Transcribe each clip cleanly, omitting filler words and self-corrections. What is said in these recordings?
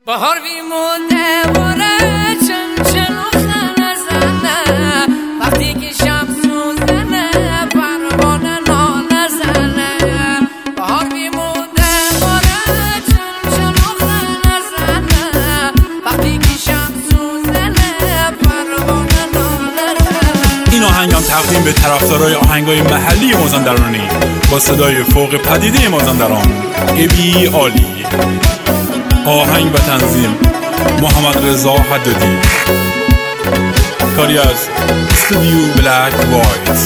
بهار بیمونده باره چنچن و خنه زنه وقتی که شمس زنه پروانه ناله زنه بهار بیمونده باره چنچن و خنه زنه وقتی که شمس زنه پروانه ناله زنه. این آهنگم تقدیم به طرفدارای آهنگای محلی مازندرانی با صدای فوق پدیده مازندران ابی عالی. آهنگ و تنظیم محمد رضا حدادی. کاری از استودیو بلک وایت.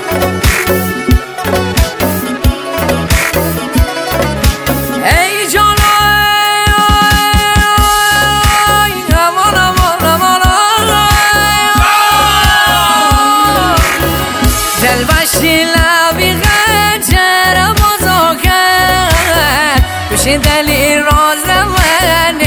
دلی راز من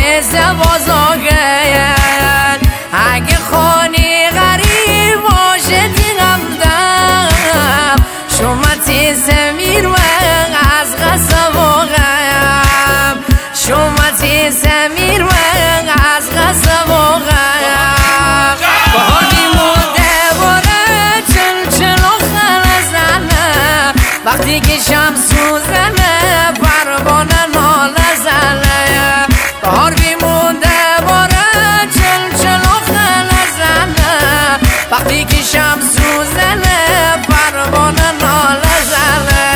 زبازاگن اگه خانی غریب باشه دیگم دم شمتی زمیر و از غصب واقعم شمتی زمیر و از غصب واقعم بهاری مونده باره چلچل و خنه زنه وقتی که شمس زنه پروانه ناله زنه بهار بیمونده باره چلچل و خنه زنه وقتی که شمس زنه پروانه ناله زنه.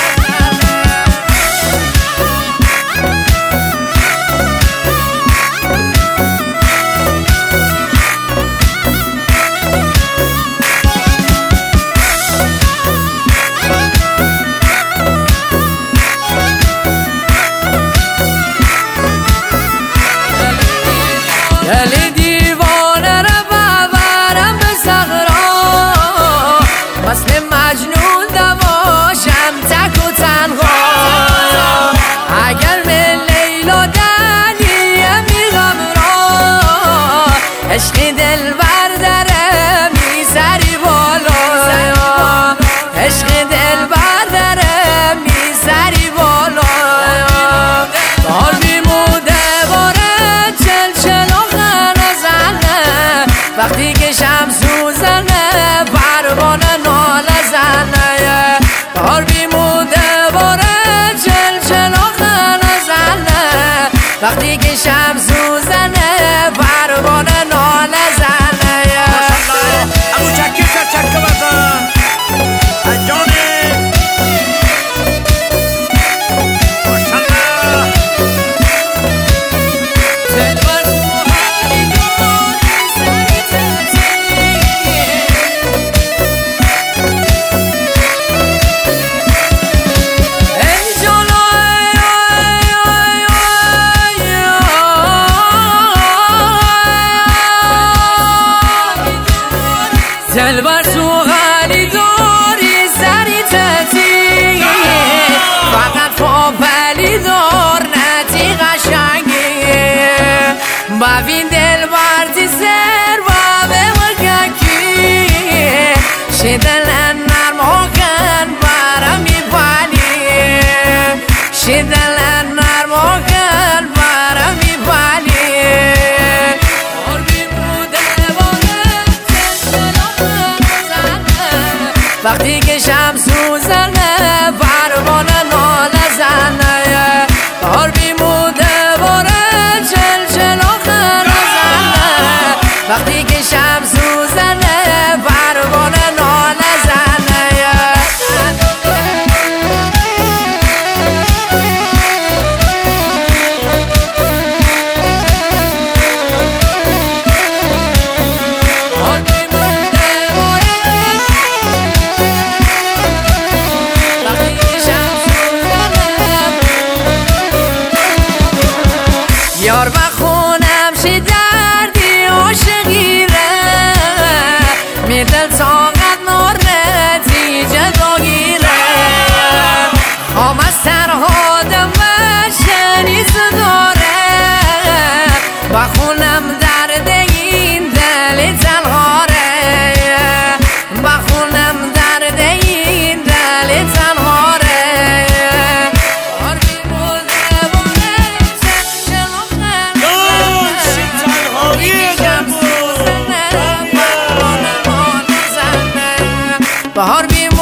دل دیوانه را ببرم به صحرا مثل مجنون دواشم تک و تنها اگر به لیلا دنیه میرم را عشق دل بردره میسری بالا عشق دل بردره میسری بالا بهار بیمونده باره چلچل وقتی که شمس زنه پروانه ناله زنه بهار بیمونده باره چلچل و خنه زنه وقتی که شمس زنه پروانه ناله زنه. ماشاءالله ابو چکی چکه بزن جانه ماشاءالله دل بر تو غالی داری سری تتی فقط پاپلی دار نتی قشنگی ببین دل بردی سر و به مگکی شدل نرم کن برم میپالی شدل نرم کن برم میپالی وقتی که شمس زنه پروانه ناله زنه بهار بیمونده باره چلچل و خنه زنه بهار بی